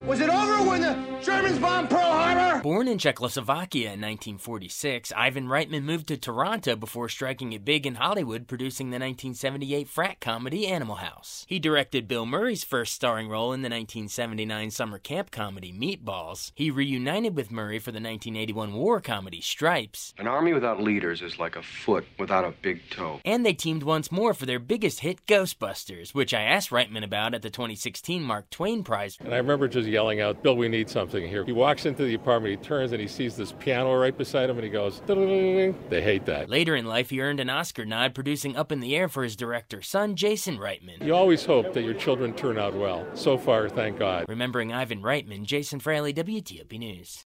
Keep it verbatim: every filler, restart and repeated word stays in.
Was it over when the Germans bombed Pearl Harbor? Born in Czechoslovakia in nineteen forty-six, Ivan Reitman moved to Toronto before striking it big in Hollywood, producing the nineteen seventy-eight frat comedy Animal House. He directed Bill Murray's first starring role in the nineteen seventy-nine summer camp comedy Meatballs. He reunited with Murray for the nineteen eighty-one war comedy Stripes. An army without leaders is like a foot without a big toe. And they teamed once more for their biggest hit, Ghostbusters, which I asked Reitman about at the twenty sixteen Mark Twain Prize. And I remember just yelling out, Bill, we need something here. He walks into the apartment, he turns and he sees this piano right beside him and he goes, ding. They hate that. Later in life, he earned an Oscar nod producing Up in the Air for his director son, Jason Reitman. You always hope that your children turn out well. So far, thank God. Remembering Ivan Reitman, Jason Fraley, W T O P News.